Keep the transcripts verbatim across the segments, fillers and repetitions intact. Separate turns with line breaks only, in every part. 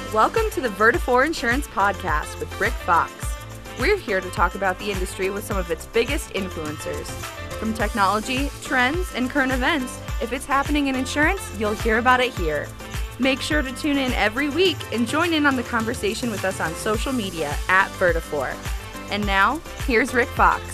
Welcome to the Vertafore Insurance Podcast with Rick Fox. We're here to talk about the industry with some of its biggest influencers. From technology, trends, and current events, if it's happening in insurance, you'll hear about it here. Make sure to tune in every week and join in on the conversation with us on social media at Vertafore. And now, here's Rick Fox.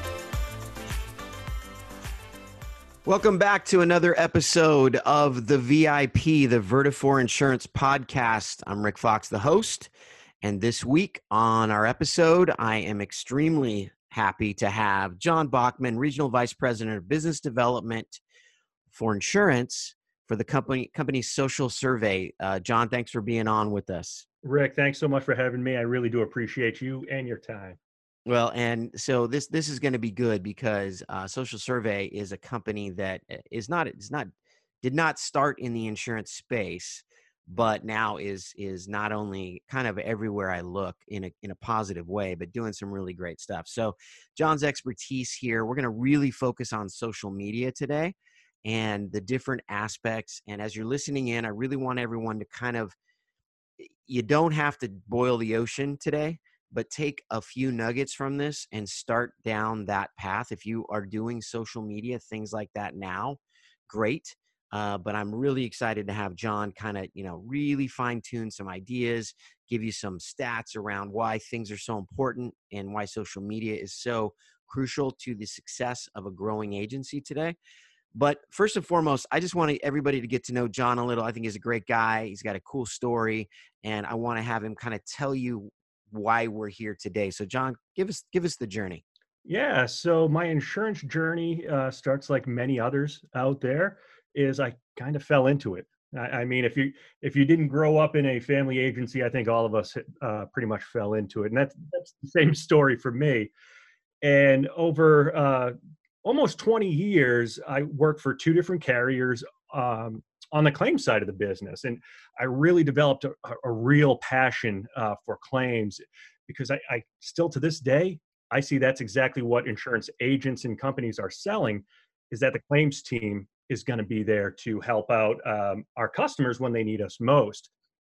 Welcome back to another episode of the V I P, the Vertafore Insurance Podcast. I'm Rick Fox, the host, and this week on our episode, I am extremely happy to have John Bachman, Regional Vice President of Business Development for Insurance for the company company's Social Survey. Uh, John, thanks for being on with us.
Rick, thanks so much for having me. I really do appreciate you and your time.
Well, and so this this is going to be good because uh, Social Survey is a company that is not is not did not start in the insurance space, but now is is not only kind of everywhere I look in a in a positive way, but doing some really great stuff. So, John's expertise here, we're going to really focus on social media today and the different aspects. And as you're listening in, I really want everyone to kind of, you don't have to boil the ocean today, but take a few nuggets from this and start down that path. If you are doing social media, things like that now, great. Uh, but I'm really excited to have John kind of, you know, really fine tune some ideas, give you some stats around why things are so important and why social media is so crucial to the success of a growing agency today. But first and foremost, I just want everybody to get to know John a little. I think he's a great guy. He's got a cool story, and I want to have him kind of tell you why we're here today. So John, give us give us the journey.
Yeah, so my insurance journey uh, starts like many others out there, is I kind of fell into it. I, I mean, if you if you didn't grow up in a family agency, I think all of us uh, pretty much fell into it. And that's, that's the same story for me. And over uh, almost twenty years, I worked for two different carriers um, on the claims side of the business. And I really developed a, a real passion uh, for claims because I, I still to this day, I see that's exactly what insurance agents and companies are selling, is that the claims team is going to be there to help out um, our customers when they need us most.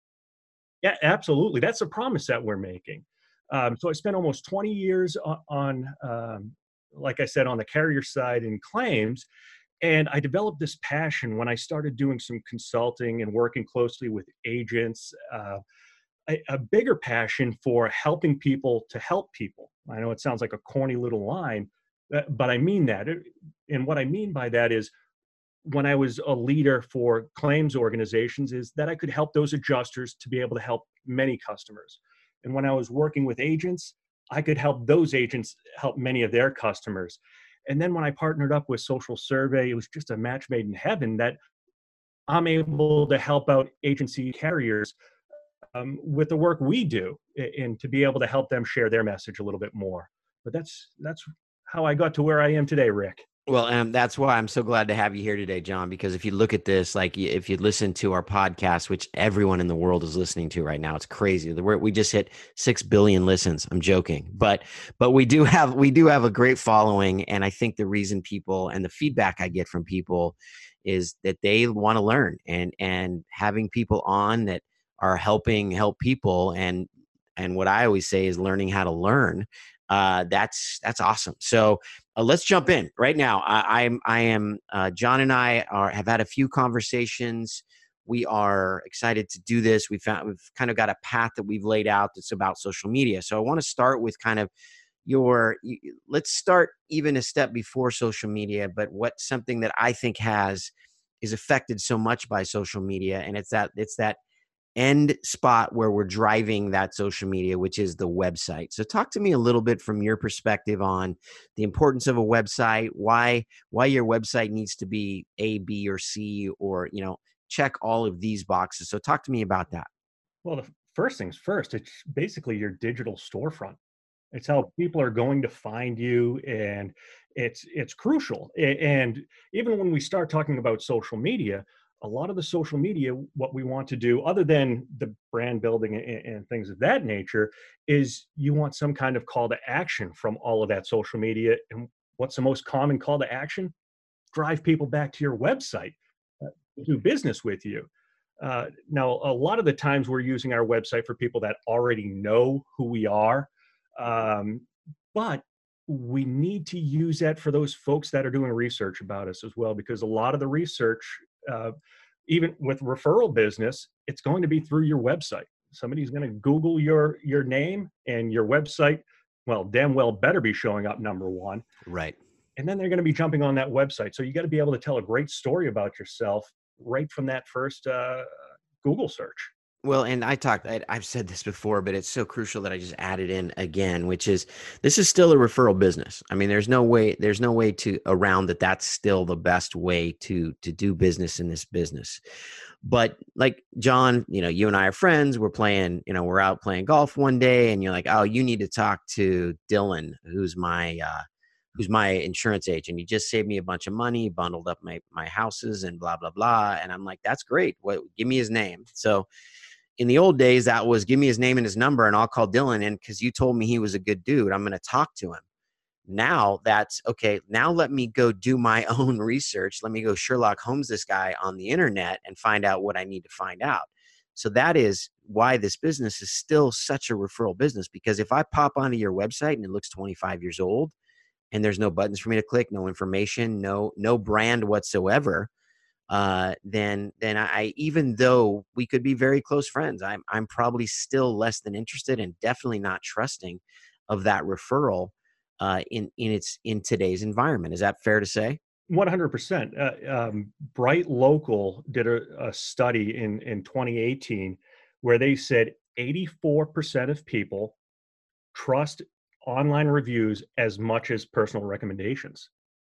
Yeah, absolutely. That's a promise that we're making. Um, so I spent almost twenty years on, on um, like I said, on the carrier side in claims. And I developed this passion when I started doing some consulting and working closely with agents, uh, a, a bigger passion for helping people to help people. I know it sounds like a corny little line, uh, but I mean that. And what I mean by that is when I was a leader for claims organizations is that I could help those adjusters to be able to help many customers. And when I was working with agents, I could help those agents help many of their customers. And then when I partnered up with Social Survey, it was just a match made in heaven that I'm able to help out agency carriers um, with the work we do and to be able to help them share their message a little bit more. But that's that's how I got to where I am today, Rick.
Well, um, that's why I'm so glad to have you here today, John, because if you look at this, like if you listen to our podcast, which everyone in the world is listening to right now, it's crazy. The We just hit six billion listens. I'm joking, but but we do have we do have a great following. And I think the reason people and the feedback I get from people is that they want to learn, and and having people on that are helping help people. And and what I always say is learning how to learn. Uh, that's that's awesome. So uh, let's jump in right now. I, I'm I am uh, John and I are have had a few conversations. We are excited to do this. We found we've kind of got a path that we've laid out that's about social media. So I want to start with kind of your. Let's start even a step before social media, but what something that I think has is affected so much by social media, and it's that it's that. end spot where we're driving that social media, which is the website. So talk to me a little bit from your perspective on the importance of a website, why why your website needs to be A, B, or C, or, you know, check all of these boxes. So talk to me about that.
Well, the first things first, it's basically your digital storefront. It's how people are going to find you, and it's it's crucial. A- And even when we start talking about social media, a lot of the social media, what we want to do, other than the brand building and, and things of that nature, is you want some kind of call to action from all of that social media. And what's the most common call to action? Drive people back to your website, uh, do business with you. Uh, now, a lot of the times we're using our website for people that already know who we are, um, but we need to use that for those folks that are doing research about us as well, because a lot of the research, uh, even with referral business, it's going to be through your website. Somebody's going to Google your your name and your website. Well, damn well better be showing up number one.
Right.
And then they're going to be jumping on that website. So you got to be able to tell a great story about yourself right from that first uh, Google search.
Well, and I talked, I, I've said this before, but it's so crucial that I just added in again, which is this is still a referral business. I mean, there's no way, there's no way to around that. That's still the best way to, to do business in this business. But like John, you know, you and I are friends. We're playing, you know, we're out playing golf one day and you're like, oh, you need to talk to Dylan, who's my, uh, who's my insurance agent. He just saved me a bunch of money, bundled up my, my houses and blah, blah, blah. And I'm like, that's great. What, give me his name. So in the old days, that was give me his name and his number and I'll call Dylan in because you told me he was a good dude. I'm going to talk to him. Now that's okay. Now let me go do my own research. Let me go Sherlock Holmes this guy on the internet and find out what I need to find out. So that is why this business is still such a referral business, because if I pop onto your website and it looks twenty-five years old and there's no buttons for me to click, no information, no, no brand whatsoever, uh, then, then I, even though we could be very close friends, I'm, I'm probably still less than interested and definitely not trusting of that referral, uh, in, in its, in today's environment. Is that fair to say?
one hundred percent. Uh, um, Bright Local did a, a study in, in twenty eighteen where they said eighty-four percent of people trust online reviews as much as personal recommendations.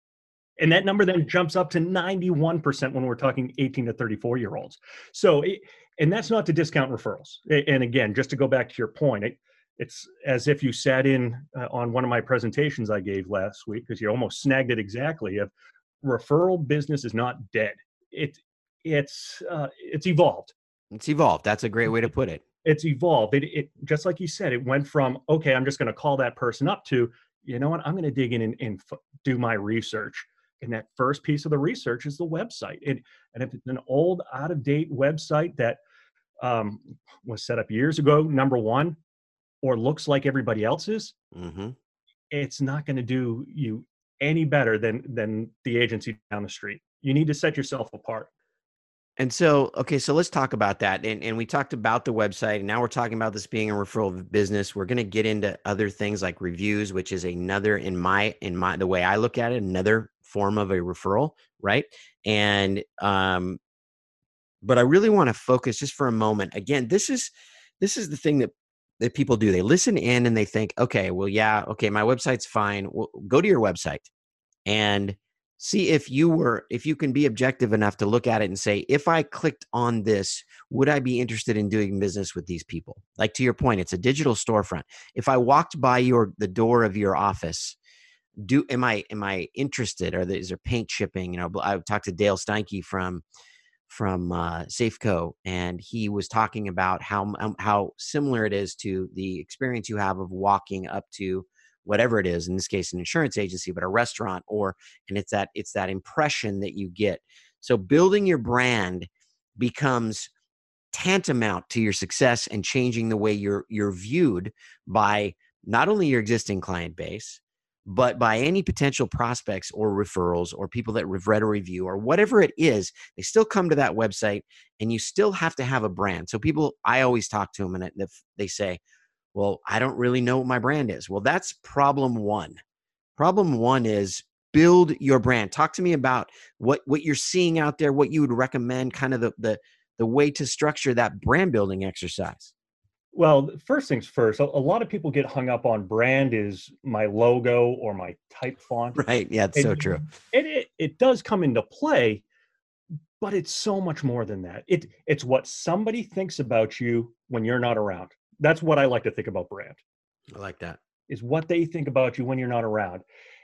And that number then jumps up to ninety-one percent when we're talking eighteen to thirty-four year olds. So, it, and that's not to discount referrals. And again, just to go back to your point, it, it's as if you sat in uh, on one of my presentations I gave last week, because you almost snagged it exactly. Of referral business is not dead. It, it's, uh, it's evolved.
It's evolved. That's a great way to put it.
It's evolved. It, it just like you said, it went from, okay, I'm just going to call that person up to, you know what, I'm going to dig in and, and f- do my research. And that first piece of the research is the website. It, and if it's an old, out-of-date website that um, was set up years ago, number one, or looks like everybody else's,
mm-hmm.
it's not going to do you any better than than the agency down the street. You need to set yourself apart.
And so, okay, so let's talk about that. And, and we talked about the website, and now we're talking about this being a referral business. We're going to get into other things like reviews, which is another, in my, in my, the way I look at it, another form of a referral, right? And, um, but I really want to focus just for a moment. Again, this is, this is the thing that, that people do. They listen in and they think, okay, well, yeah, okay, my website's fine. Well, go to your website and see if you were, if you can be objective enough to look at it and say, if I clicked on this, would I be interested in doing business with these people? Like to your point, it's a digital storefront. If I walked by your, the door of your office, do, am I, am I interested? Or is there paint shipping? You know, I talked to Dale Steinke from, from uh, Safeco, and he was talking about how, um, how similar it is to the experience you have of walking up to whatever it is, in this case, an insurance agency, but a restaurant, or, and it's that, it's that impression that you get. So building your brand becomes tantamount to your success and changing the way you're, you're viewed by not only your existing client base, but by any potential prospects or referrals or people that have read a review or whatever it is. They still come to that website, and you still have to have a brand. So people, I always talk to them and they say, well, I don't really know what my brand is. Well, that's problem one. Problem one is build your brand. Talk to me about what, what you're seeing out there, what you would recommend, kind of the, the, the way to structure that brand building exercise.
Well, first things first, a, a lot of people get hung up on brand is my logo or my type font.
Right. Yeah, it's
and,
so true.
And it, it does come into play, but it's so much more than that. It, it's what somebody thinks about you when you're not around. That's what I like to think about brand.
I like that.
Is what they think about you when you're not around.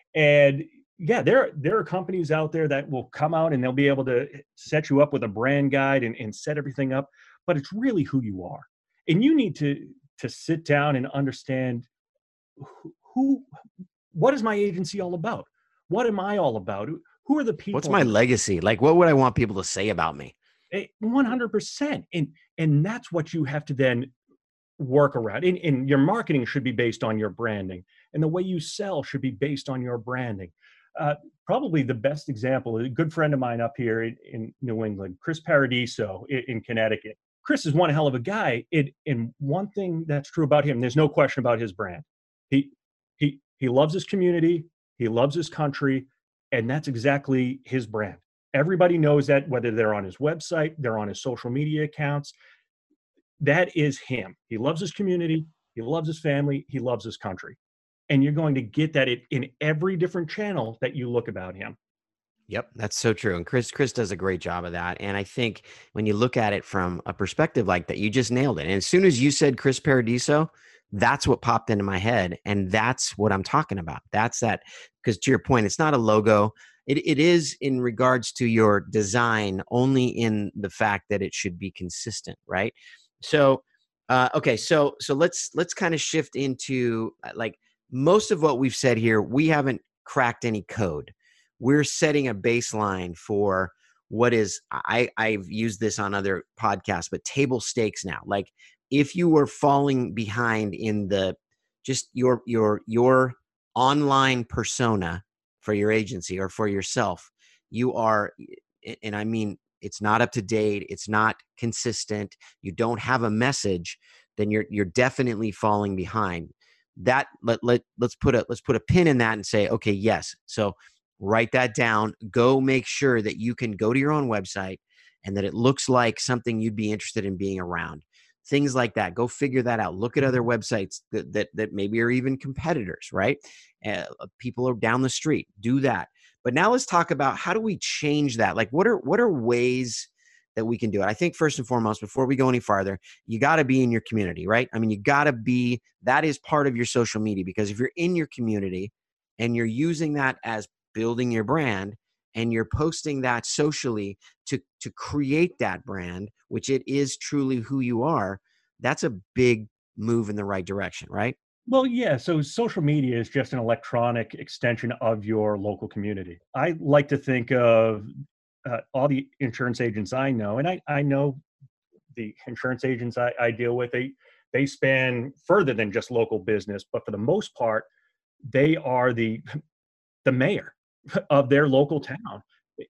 And yeah, there, there are companies out there that will come out and they'll be able to set you up with a brand guide and, and set everything up, but it's really who you are. And you need to, to sit down and understand who, who, what is my agency all about? What am I all about? Who are the people?
What's my legacy? Like, what would I want people to say about me?
Eh, one hundred percent. And, and that's what you have to then work around. And, and your marketing should be based on your branding. And the way you sell should be based on your branding. Uh, probably the best example, a good friend of mine up here in, in New England, Chris Paradiso in, in Connecticut. Chris is one hell of a guy. It, and one thing that's true about him, there's no question about his brand. He, he, he loves his community. He loves his country. And that's exactly his brand. Everybody knows that, whether they're on his website, they're on his social media accounts. That is him. He loves his community. He loves his family. He loves his country. And you're going to get that in every different channel that you look about him.
Yep, that's so true. And Chris, Chris does a great job of that. And I think when you look at it from a perspective like that, you just nailed it. And as soon as you said Chris Paradiso, that's what popped into my head. And that's what I'm talking about. That's that, because to your point, it's not a logo. It, it is in regards to your design, only in the fact that it should be consistent, right? So, uh, okay, so so let's let's kind of shift into uh, like most of what we've said here. We haven't cracked any code. We're setting a baseline for what is, I, I've used this on other podcasts, but table stakes now. Like if you were falling behind in the, just your, your, your online persona for your agency or for yourself, you are, and I mean, it's not up to date, it's not consistent, you don't have a message, then you're, you're definitely falling behind. That let, let, let's put a, let's put a pin in that and say, okay, yes. So write that down. Go make sure that you can go to your own website and that it looks like something you'd be interested in being around. Things like that. Go figure that out. Look at other websites that that, that maybe are even competitors, right? Uh, people are down the street. Do that. But now let's talk about how do we change that? Like what are what are ways that we can do it? I think first and foremost, before we go any farther, you got to be in your community, right? I mean, you got to be, that is part of your social media, because if you're in your community and you're using that as building your brand and you're posting that socially to, to create that brand, which it is truly who you are, that's a big move in the right direction, right?
Well, yeah. So social media is just an electronic extension of your local community. I like to think of uh, all the insurance agents I know, and I, I know the insurance agents I, I deal with, they, they span further than just local business, but for the most part, they are the, the mayor of their local town.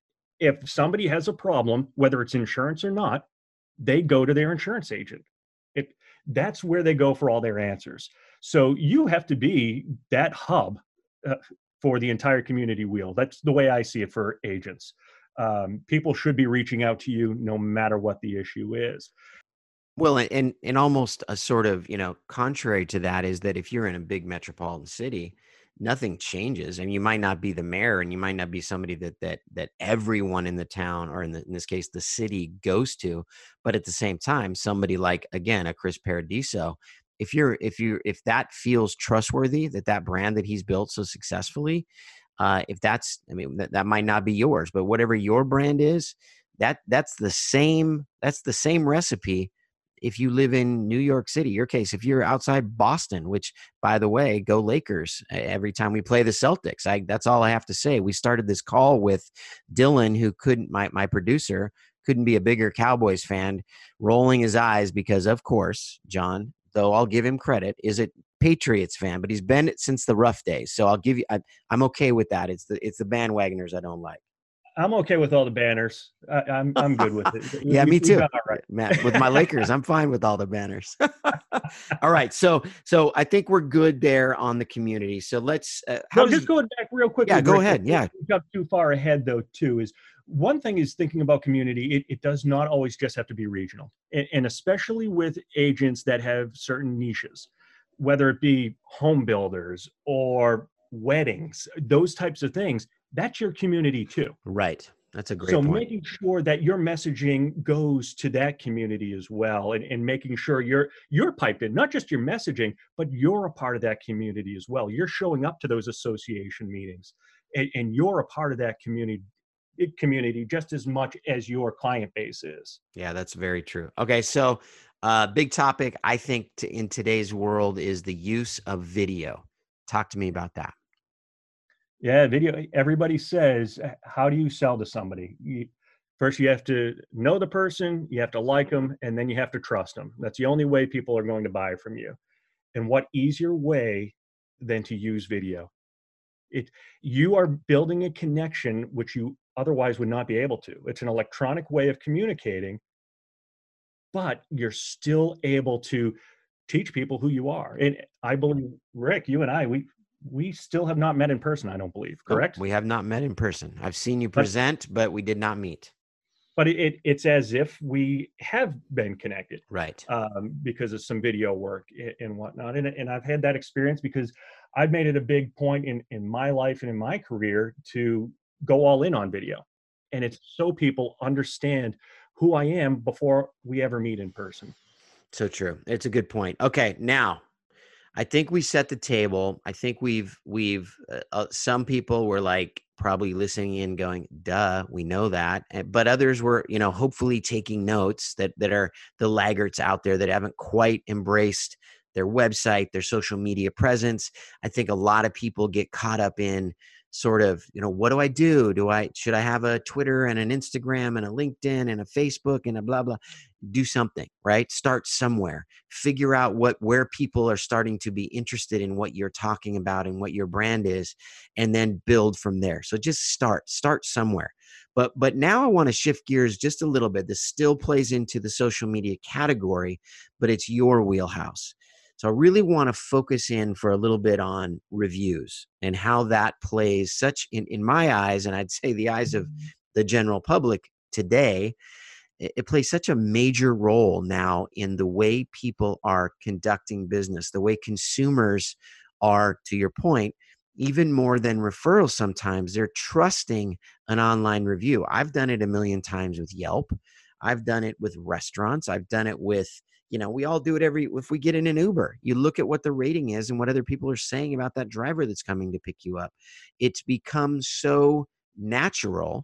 If somebody has a problem, whether it's insurance or not, they go to their insurance agent. It, that's where they go for all their answers. So you have to be that hub uh, for the entire community wheel. That's the way I see it for agents. Um, people should be reaching out to you no matter what the issue is.
Well, and and almost a sort of, you know, contrary to that is that if you're in a big metropolitan city, nothing changes. And you might not be the mayor and you might not be somebody that that that everyone in the town, or in, the, in this case, the city goes to. But at the same time, somebody like, again, a Chris Paradiso, if you're if you if that feels trustworthy, that that brand that he's built so successfully, uh, if that's, I mean, that, that might not be yours, but whatever your brand is, that that's the same, that's the same recipe. If you live in New York City, your case, if you're outside Boston, which, by the way, go Lakers every time we play the Celtics. I, that's all I have to say. We started this call with Dylan, who couldn't, my, my producer, couldn't be a bigger Cowboys fan, rolling his eyes because, of course, John, though I'll give him credit, is a Patriots fan, but he's been it since the rough days. So I'll give you, I, I'm okay with that. It's the, it's the bandwagoners I don't like.
I'm okay with all the banners. I, I'm I'm good with it.
Yeah,
we,
me too.
All right.
Matt, with my Lakers, I'm fine with all the banners. All right, so so I think we're good there on the community. So let's. Uh, how
no,
does,
just going back real quick.
Yeah, go Rick, ahead. Yeah,
we got too far ahead though. Too is one thing is thinking about community. It, it does not always just have to be regional, and, and especially with agents that have certain niches, whether it be home builders or weddings, those types of things. That's your community too.
Right. That's a great
so
point.
Making sure that your messaging goes to that community as well, and, and making sure you're you're piped in, not just your messaging, but you're a part of that community as well. You're showing up to those association meetings, and, and you're a part of that community community just as much as your client base is.
Yeah, that's very true. Okay, so uh, big topic, I think, to, in today's world is the use of video. Talk to me about that.
Yeah, video. Everybody says, how do you sell to somebody? You, First, you have to know the person, you have to like them, and then you have to trust them. That's the only way people are going to buy from you. And what easier way than to use video? It, you are building a connection which you otherwise would not be able to. It's an electronic way of communicating, but you're still able to teach people who you are. And I believe, Rick, you and I, we we still have not met in person, I don't believe, correct?
Nope, we have not met in person. I've seen you
But-
present, but we did not meet.
But it, it it's as if we have been connected.
Right.
Um, because of some video work a- and whatnot. And, and I've had that experience because I've made it a big point in, in my life and in my career to go all in on video. And it's so people understand who I am before we ever meet in person.
So true. It's a good point. Okay, now I think we set the table. I think we've we've uh, uh, some people were like probably listening in, going, "Duh, we know that," and, but others were, you know, hopefully taking notes that that are the laggards out there that haven't quite embraced their website, their social media presence. I think a lot of people get caught up in sort of, you know, what do I do? Do I should I have a Twitter and an Instagram and a LinkedIn and a Facebook and a blah blah? Do something, right? Start somewhere. Figure out what where people are starting to be interested in what you're talking about and what your brand is, and then build from there. So just start, start somewhere. But but now I want to shift gears just a little bit. This still plays into the social media category, but it's your wheelhouse. So I really want to focus in for a little bit on reviews and how that plays such in, in my eyes, and I'd say the eyes of the general public today, it, it plays such a major role now in the way people are conducting business, the way consumers are, to your point, even more than referrals sometimes, they're trusting an online review. I've done it a million times with Yelp. I've done it with restaurants. I've done it with, you know, we all do it every, if we get in an Uber, you look at what the rating is and what other people are saying about that driver that's coming to pick you up. It's become so natural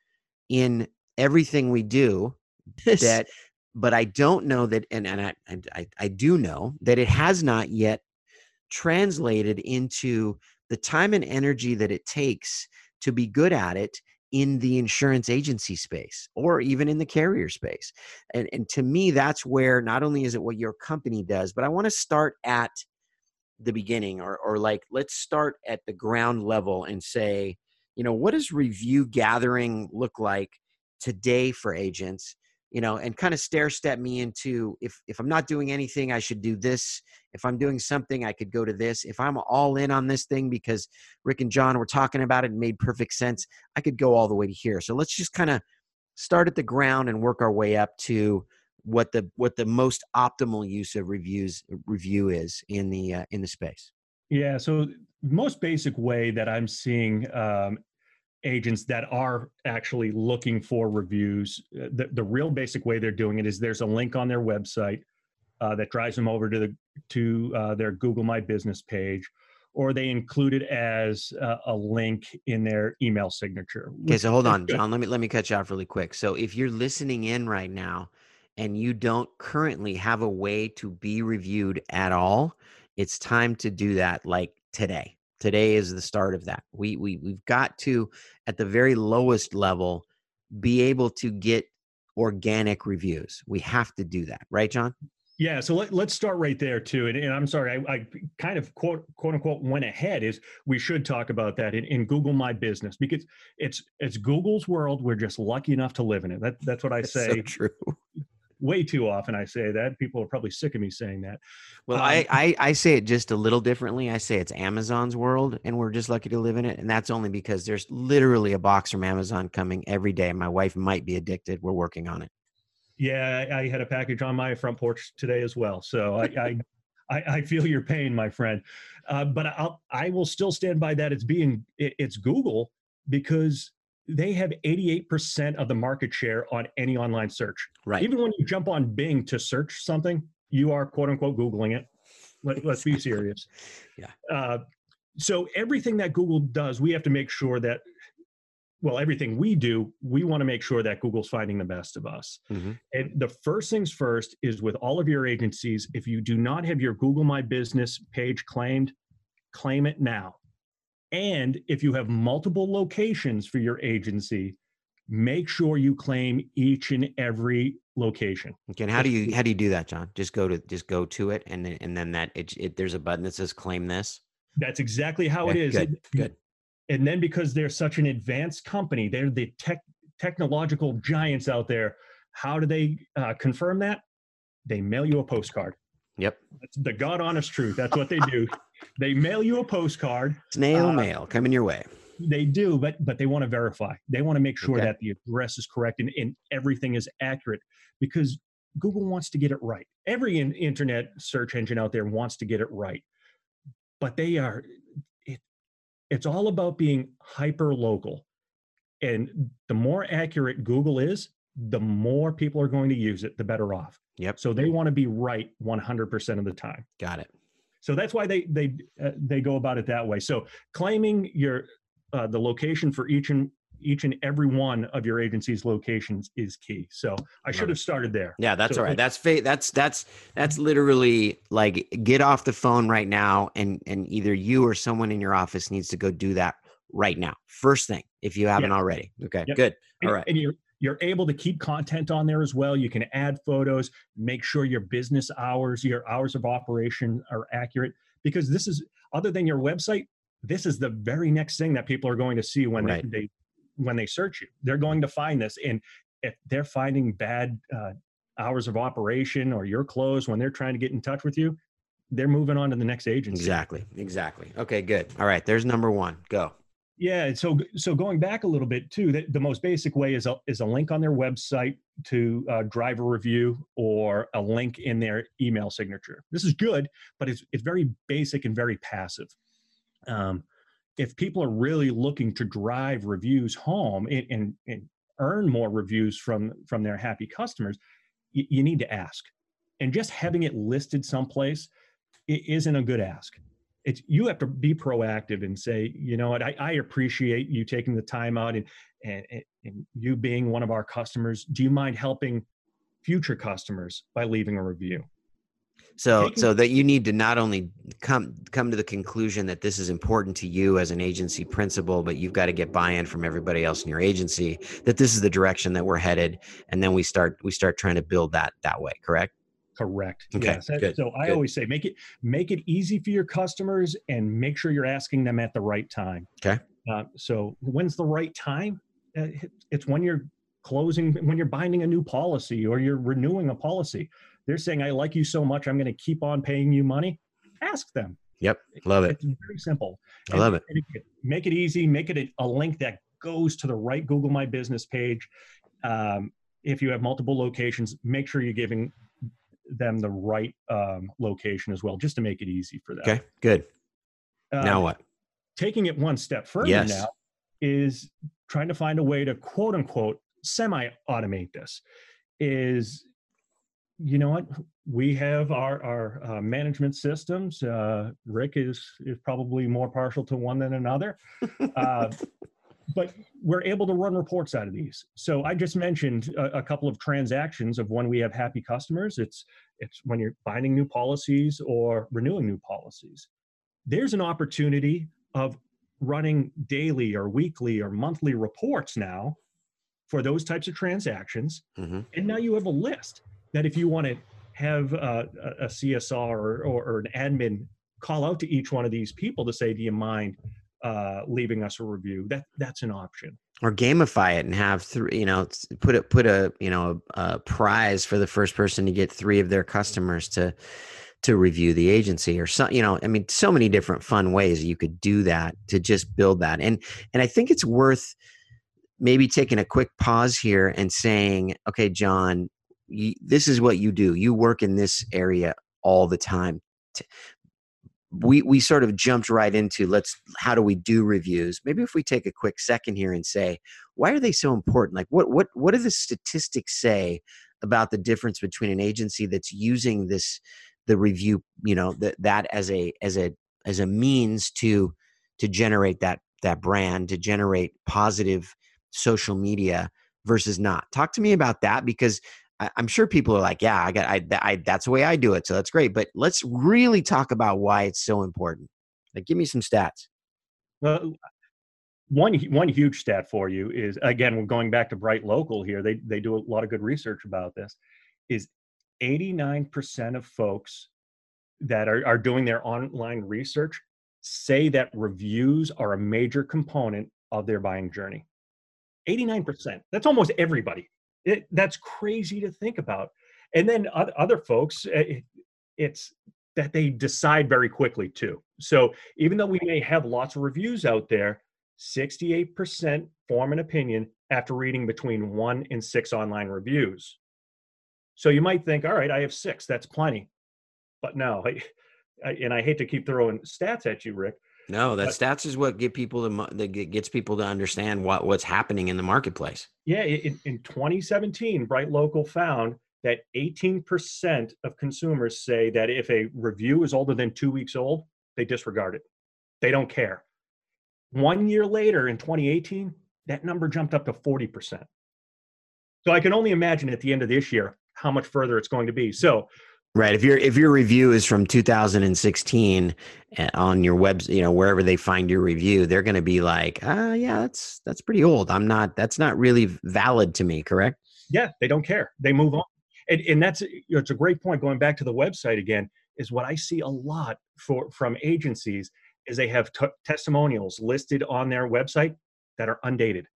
in everything we do that, but I don't know that, and, and I, I, I do know that it has not yet translated into the time and energy that it takes to be good at it in the insurance agency space or even in the carrier space. And, and to me, that's where not only is it what your company does, but I want to start at the beginning or, or like, let's start at the ground level and say, you know, what does review gathering look like today for agents? You know, and kind of stair step me into if, if I'm not doing anything, I should do this. If I'm doing something, I could go to this. If I'm all in on this thing because Rick and John were talking about it and made perfect sense, I could go all the way to here. So let's just kind of start at the ground and work our way up to what the what the most optimal use of reviews review is in the uh, in the space.
Yeah. So most basic way that I'm seeing um, agents that are actually looking for reviews, the, the real basic way they're doing it is there's a link on their website uh, that drives them over to the to uh, their Google My Business page, or they include it as uh, a link in their email signature.
Okay, so hold on, John. Let me let me cut you off really quick. So if you're listening in right now and you don't currently have a way to be reviewed at all, it's time to do that like today. Today is the start of that. We, we, we've got to, at the very lowest level, be able to get organic reviews. We have to do that. Right, John?
Yeah. So let, let's start right there too. And, and I'm sorry, I, I kind of quote, quote unquote, went ahead is we should talk about that in, in Google My Business because it's, it's Google's world. We're just lucky enough to live in it. That, that's what I
That's
say.
so true.
Way too often I say that. People are probably sick of me saying that.
Well,
Um,
I, I, I say it just a little differently. I say it's Amazon's world and we're just lucky to live in it. And that's only because there's literally a box from Amazon coming every day. My wife might be addicted. We're working on it.
Yeah, I, I had a package on my front porch today as well. So I, I, I, I feel your pain, my friend. Uh, but I'll, I will still stand by that. It's being, it, it's Google because they have eighty-eight percent of the market share on any online search.
Right.
Even when you jump on Bing to search something, you are quote unquote Googling it. Let, let's be serious.
Yeah.
Uh, so everything that Google does, we have to make sure that, well, everything we do, we want to make sure that Google's finding the best of us.
Mm-hmm.
And the first things first is with all of your agencies, if you do not have your Google My Business page claimed, claim it now. And if you have multiple locations for your agency, make sure you claim each and every location.
Okay, and how do you how do you do that, John? Just go to just go to it, and then and then that it, it there's a button that says claim this.
That's exactly how
Okay,
it is.
good,
And-
good.
And then because they're such an advanced company, they're the tech technological giants out there. How do they uh, confirm that? They mail you a postcard.
Yep.
That's the God honest truth. That's what they do. They mail you a postcard.
Snail
Uh,
mail coming your way.
They do, but but they want to verify. They want to make sure
Okay.
that the address is correct and, and everything is accurate, because Google wants to get it right. Every in, internet search engine out there wants to get it right, but they are. It, it's all about being hyper local, and the more accurate Google is, the more people are going to use it, the better off.
Yep.
So they want to be right one hundred percent of the time.
Got it.
So that's why they they uh, they go about it that way. So claiming your uh, the location for each and each and every one of your agency's locations is key. So I should have started there.
Yeah, that's
So
all right.
it-
That's fa- that's that's that's literally like get off the phone right now, and and either you or someone in your office needs to go do that right now. First thing, if you haven't
Yeah.
already. Okay,
Yep.
good.
And,
All right.
and you're you're able to keep content on there as well. You can add photos, make sure your business hours, your hours of operation are accurate, because this is, other than your website, this is the very next thing that people are going to see when
Right.
they, they when they search you. They're going to find this, and if they're finding bad uh, hours of operation or you're closed when they're trying to get in touch with you, they're moving on to the next agency.
Exactly. Exactly. Okay, good. All right. There's number one. Go.
Yeah, so so going back a little bit too, the, the most basic way is a is a link on their website to uh, drive a review, or a link in their email signature. This is good, but it's it's very basic and very passive. Um, if people are really looking to drive reviews home and, and, and earn more reviews from from their happy customers, you, you need to ask. And just having it listed someplace, it isn't a good ask. It's, you have to be proactive and say, you know what, I, I appreciate you taking the time out, and, and and you being one of our customers. Do you mind helping future customers by leaving a review?
So
Taking-
so that you need to not only come come to the conclusion that this is important to you as an agency principal, but you've got to get buy-in from everybody else in your agency that this is the direction that we're headed, and then we start we start trying to build that that way. Correct?
Correct.
Okay,
Yes.
good,
So I
good.
always say, make it make it easy for your customers, and make sure you're asking them at the right time.
Okay.
Uh, so when's the right time? Uh, it's when you're closing, when you're binding a new policy or you're renewing a policy. They're saying, I like you so much, I'm going to keep on paying you money. Ask them.
Yep. Love it.
It's very simple.
I love it.
And again, make it easy. Make it a, a link that goes to the right Google My Business page. Um, if you have multiple locations, make sure you're giving them the right um, location as well, just to make it easy for them.
Okay. Good.
Uh,
Now what?
Taking it one step further
Yes.
now is trying to find a way to quote unquote semi-automate this. Is, you know what, we have our our uh, management systems. Uh, Rick is is probably more partial to one than another, uh, but we're able to run reports out of these. So I just mentioned a, a couple of transactions of when we have happy customers. It's it's when you're binding new policies or renewing new policies. There's an opportunity of running daily or weekly or monthly reports now for those types of transactions.
hmm
And now you have a list that if you want to have uh, a, a C S R or, or, or an admin call out to each one of these people to say, do you mind uh, leaving us a review? That that's an option.
Or gamify it and have three. You know, s- put a put a you know a, a prize for the first person to get three of their customers to to review the agency, or some. You know, I mean, so many different fun ways you could do that to just build that. And and I think it's worth maybe taking a quick pause here and saying, okay, John, you, this is what you do. You work in this area all the time. T- We we sort of jumped right into let's how do we do reviews? Maybe if we take a quick second here and say, why are they so important? Like what what what do the statistics say about the difference between an agency that's using this the review, you know, that that as a as a as a means to to generate that that brand, to generate positive social media versus not. Talk to me about that, because I, I'm sure people are like, yeah, I got, I, I, that's the way I do it. So that's great. But let's really talk about why it's so important. Like, give me some stats.
Well, one one huge stat for you is, again, we're going back to Bright Local here. They they do a lot of good research about this. Is eighty-nine percent of folks that are, are doing their online research say that reviews are a major component of their buying journey. eighty-nine percent. That's almost everybody. It, that's crazy to think about. And then other, other folks, it, it's that they decide very quickly too. So even though we may have lots of reviews out there, sixty-eight percent form an opinion after reading between one and six online reviews. So you might think, all right, I have six, that's plenty. But no, I, I, and I hate to keep throwing stats at you, Rick.
No, that
but,
stats is what get people to that gets people to understand what what's happening in the marketplace.
Yeah, in, in twenty seventeen, Bright Local found that eighteen percent of consumers say that if a review is older than two weeks old, they disregard it. They don't care. One year later, in twenty eighteen, that number jumped up to forty percent. So I can only imagine at the end of this year how much further it's going to be. So.
Right. If your if your review is from two thousand sixteen on your web, you know, wherever they find your review, they're going to be like, ah, yeah, that's that's pretty old. I'm not. That's not really valid to me. Correct?
Yeah, they don't care. They move on, and and that's you know, it's a great point. Going back to the website again, is what I see a lot for from agencies is they have t- testimonials listed on their website that are undated,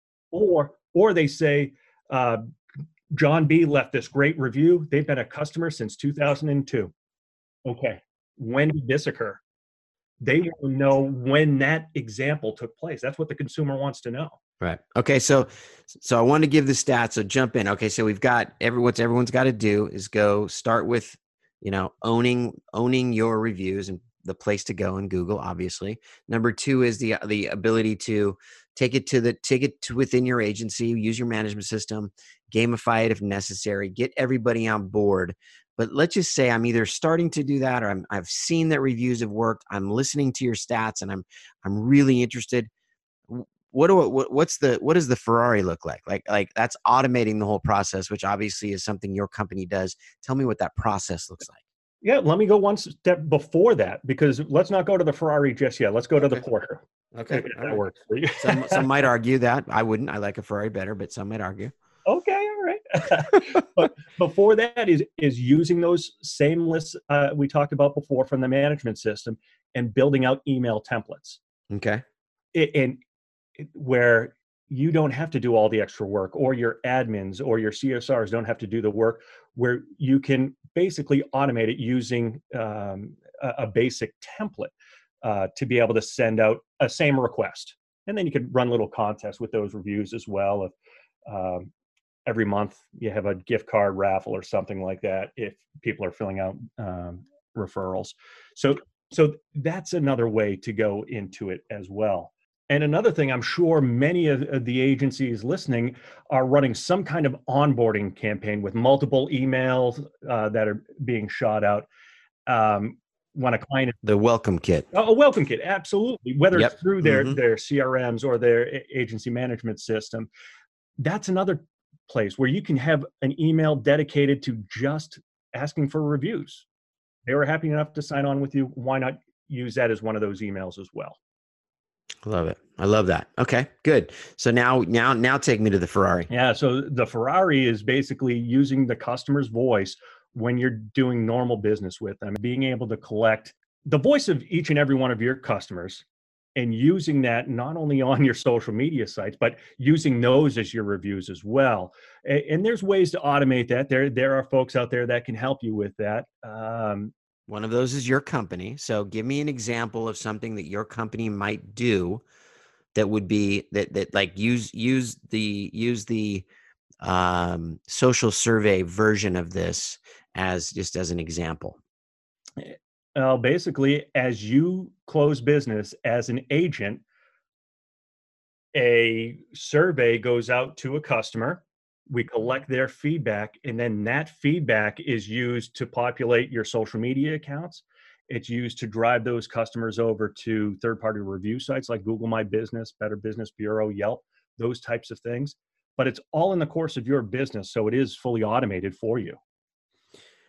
or or they say. Uh, John B. left this great review. They've been a customer since two thousand two. Okay. When did this occur? They want to know when that example took place. That's what the consumer wants to know.
Right. Okay. So, so I want to give the stats. So jump in. Okay. So we've got every, what everyone's got to do is go start with, you know, owning, owning your reviews and the place to go in Google, obviously. Number two is the, the ability to take it to the, take it to within your agency, use your management system, gamify it if necessary, get everybody on board. But let's just say I'm either starting to do that or I'm, I've seen that reviews have worked. I'm listening to your stats and I'm, I'm really interested. What do what, what's the, what does the Ferrari look like? Like, like that's automating the whole process, which obviously is something your company does. Tell me what that process looks like.
Yeah, let me go one step before that, because let's not go to the Ferrari just yet. Let's go to
okay.
the Porsche.
Okay,
if that
right.
works for you.
some, some might argue that. I wouldn't. I like a Ferrari better, but some might argue.
Okay, all right. But before that is is using those same lists uh, we talked about before from the management system and building out email templates.
Okay.
It, and it, where you don't have to do all the extra work, or your admins or your C S Rs don't have to do the work, where you can basically automate it using um, a, a basic template uh, to be able to send out a same request. And then you could run little contests with those reviews as well. If um, every month you have a gift card raffle or something like that, if people are filling out um, referrals. So, so that's another way to go into it as well. And another thing, I'm sure many of, of the agencies listening are running some kind of onboarding campaign with multiple emails uh, that are being shot out. Um, when a client,
the welcome kit,
a welcome kit, absolutely. Whether
yep.
it's through their
mm-hmm.
their C R Ms or their agency management system, that's another place where you can have an email dedicated to just asking for reviews. They were happy enough to sign on with you. Why not use that as one of those emails as well?
I love it. I love that. Okay, good. So now, now, now take me to the Ferrari.
Yeah. So the Ferrari is basically using the customer's voice when you're doing normal business with them, being able to collect the voice of each and every one of your customers and using that not only on your social media sites, but using those as your reviews as well. And, and there's ways to automate that. There, there are folks out there that can help you with that. Um,
One of those is your company. So give me an example of something that your company might do that would be that, that like use, use the, use the um, social survey version of this as just as an example.
Uh, basically, as you close business as an agent, a survey goes out to a customer. We collect their feedback, and then that feedback is used to populate your social media accounts. It's used to drive those customers over to third-party review sites like Google My Business, Better Business Bureau, Yelp, those types of things. But it's all in the course of your business, so it is fully automated for you.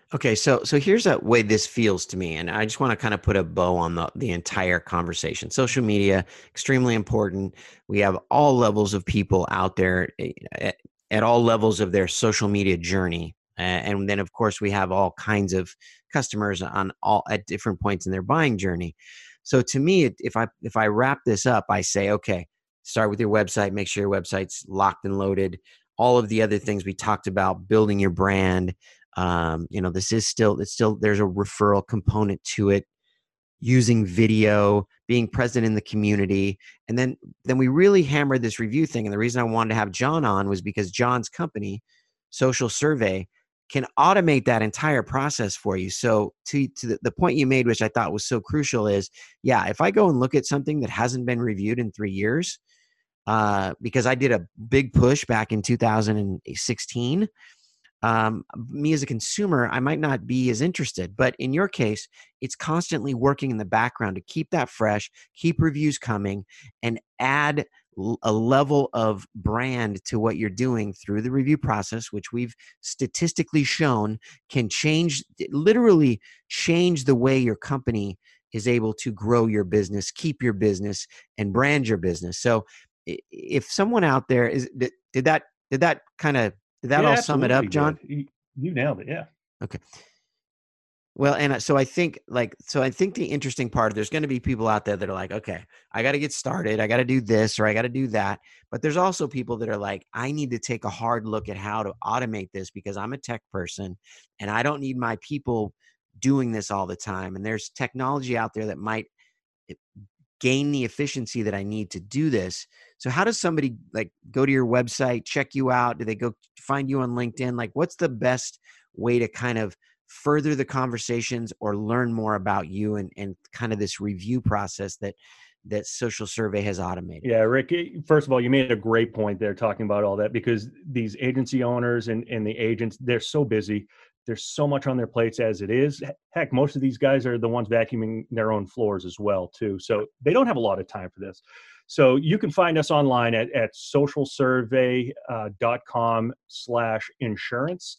Okay, so so here's a way this feels to me, and I just want to kind of put a bow on the the entire conversation. Social media, extremely important. We have all levels of people out there at, at all levels of their social media journey, uh, and then of course we have all kinds of customers on all at different points in their buying journey. So to me, it- if I if I wrap this up, I say, okay, start with your website, make sure your website's locked and loaded. All of the other things we talked about, building your brand. Um, you know, this is still, it's still, there's a referral component to it, using video, being present in the community. And then, then we really hammered this review thing. And the reason I wanted to have John on was because John's company, Social Survey, can automate that entire process for you. So to, to the, the point you made, which I thought was so crucial is, yeah, if I go and look at something that hasn't been reviewed in three years, uh, because I did a big push back in two thousand sixteen, um, me as a consumer, I might not be as interested. But in your case, it's constantly working in the background to keep that fresh, keep reviews coming, and add l- a level of brand to what you're doing through the review process, which we've statistically shown can change, literally change the way your company is able to grow your business, keep your business, and brand your business. So i- if someone out there is, did, did that, did that kind of, did that
Yeah,
all sum it
absolutely
up,
did.
John?
You, you nailed it. Yeah.
Okay. Well, and uh, so I think like, so I think the interesting part, there's going to be people out there that are like, okay, I got to get started. I got to do this or I got to do that. But there's also people that are like, I need to take a hard look at how to automate this because I'm a tech person and I don't need my people doing this all the time. And there's technology out there that might gain the efficiency that I need to do this. So how does somebody like go to your website, check you out? Do they go find you on LinkedIn? Like what's the best way to kind of further the conversations or learn more about you and, and kind of this review process that that Social Survey has automated?
Yeah, Rick, eh, first of all, you made a great point there talking about all that because these agency owners and, and the agents, they're so busy. There's so much on their plates as it is. Heck, most of these guys are the ones vacuuming their own floors as well, too. So they don't have a lot of time for this. So you can find us online at, at socialsurvey dot com slash insurance.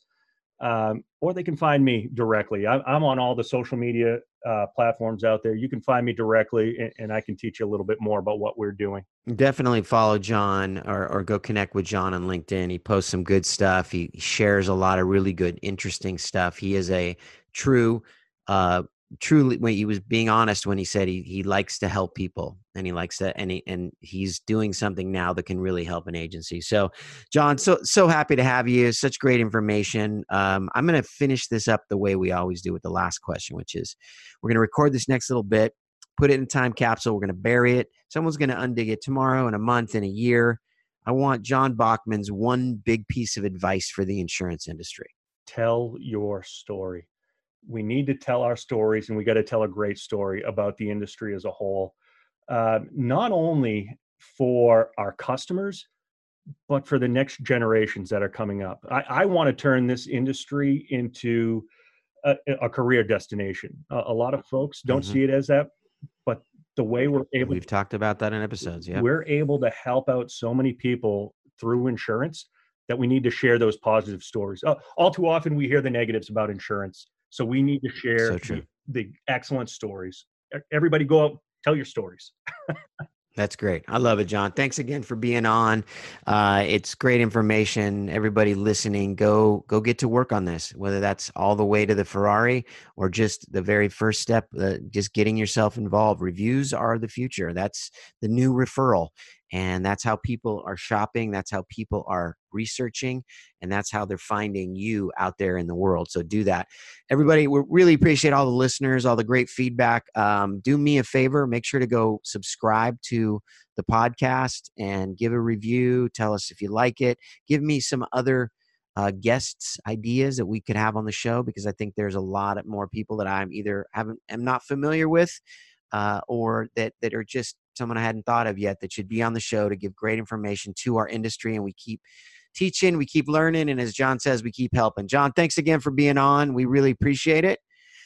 Um, or they can find me directly. I, I'm on all the social media uh, platforms out there. You can find me directly, and, and I can teach you a little bit more about what we're doing.
Definitely follow John or, or go connect with John on LinkedIn. He posts some good stuff. He shares a lot of really good, interesting stuff. He is a true, uh, truly, when he was being honest when he said he he likes to help people and he likes to, and he, and he's doing something now that can really help an agency. So John, so, so happy to have you. Such great information. Um, I'm going to finish this up the way we always do with the last question, which is we're going to record this next little bit, put it in a time capsule. We're going to bury it. Someone's going to undig it tomorrow, in a month, in a year. I want John Bachman's one big piece of advice for the insurance industry.
Tell your story. We need to tell our stories, and we got to tell a great story about the industry as a whole, uh, not only for our customers, but for the next generations that are coming up. I, I want to turn this industry into a, a career destination. A, a lot of folks don't
Mhm.
see it as that, but the way we're able,
We've talked about that in episodes. Yeah.
we're able to help out so many people through insurance that we need to share those positive stories. Uh, all too often we hear the negatives about insurance. So we need to share
So true.
the, the excellent stories. E- Everybody go out, tell your stories.
That's great. I love it, John. Thanks again for being on. Uh, it's great information. Everybody listening, go go get to work on this, whether that's all the way to the Ferrari or just the very first step, uh, just getting yourself involved. Reviews are the future. That's the new referral. And that's how people are shopping. That's how people are researching. And that's how they're finding you out there in the world. So do that. Everybody, we really appreciate all the listeners, all the great feedback. Um, do me a favor, make sure to go subscribe to the podcast and give a review. Tell us if you like it. Give me some other uh, guests ideas that we could have on the show, because I think there's a lot of more people that I'm either haven't am not familiar with, uh, or that that are just someone I hadn't thought of yet that should be on the show to give great information to our industry. And we keep teaching, we keep learning, and as John says, we keep helping. John, thanks again for being on. We really appreciate it,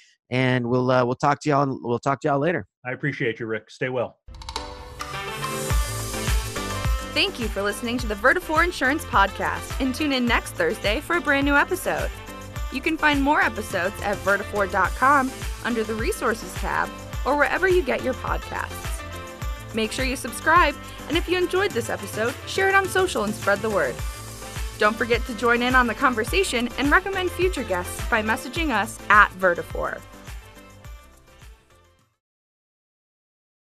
and we'll uh, we'll talk to y'all. We'll talk to y'all later.
I appreciate you, Rick. Stay well.
Thank you for listening to the Vertafore Insurance Podcast, and tune in next Thursday for a brand new episode. You can find more episodes at vertifor dot com under the Resources tab or wherever you get your podcasts. Make sure you subscribe, and if you enjoyed this episode, share it on social and spread the word. Don't forget to join in on the conversation and recommend future guests by messaging us at Vertifor.